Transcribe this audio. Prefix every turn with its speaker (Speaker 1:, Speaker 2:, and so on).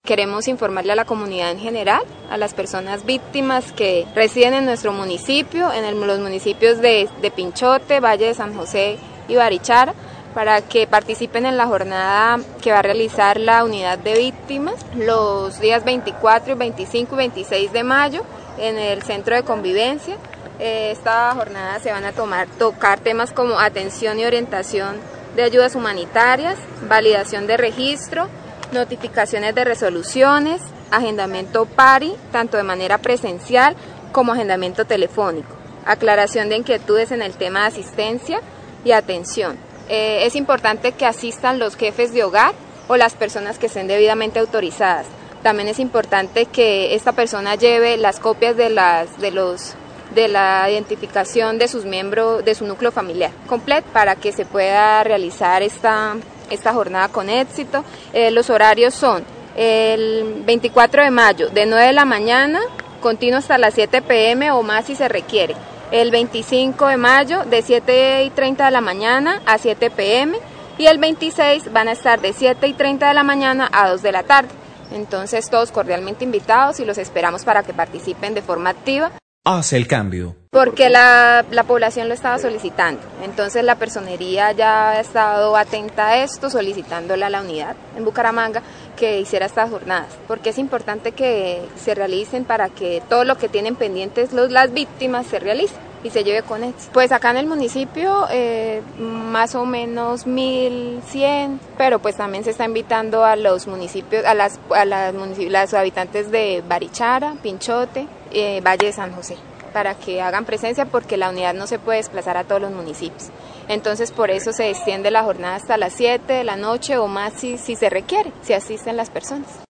Speaker 1: Queremos informarle a la comunidad en general, a las personas víctimas que residen en nuestro municipio, los municipios de Pinchote, Valle de San José y Barichara, para que participen en la jornada que va a realizar la unidad de víctimas los días 24, 25 y 26 de mayo en el Centro de Convivencia. Esta jornada se van a tocar temas como atención y orientación de ayudas humanitarias, validación de registro, notificaciones de resoluciones, agendamiento PARI, tanto de manera presencial como agendamiento telefónico, aclaración de inquietudes en el tema de asistencia y atención. Es importante que asistan los jefes de hogar o las personas que estén debidamente autorizadas. También es importante que esta persona lleve las copias de la identificación de sus miembros, de su núcleo familiar completo, para que se pueda realizar esta jornada con éxito. Los horarios son el 24 de mayo de 9 de la mañana, continuo hasta las 7 p.m. o más si se requiere. El 25 de mayo de 7:30 de la mañana a 7 p.m. y el 26 van a estar de 7:30 de la mañana a 2 de la tarde. Entonces todos cordialmente invitados y los esperamos para que participen de forma activa.
Speaker 2: Hace el cambio.
Speaker 1: Porque la población lo estaba solicitando, entonces la personería ya ha estado atenta a esto, solicitándole a la unidad en Bucaramanga que hiciera estas jornadas, porque es importante que se realicen para que todo lo que tienen pendientes las víctimas se realice y se lleve con éxito. Pues acá en el municipio más o menos 1.100, pero pues también se está invitando a los municipios, a los habitantes de Barichara, Pinchote, Valle de San José, para que hagan presencia, porque la unidad no se puede desplazar a todos los municipios. Entonces por eso se extiende la jornada hasta las 7 de la noche o más si se requiere, si asisten las personas.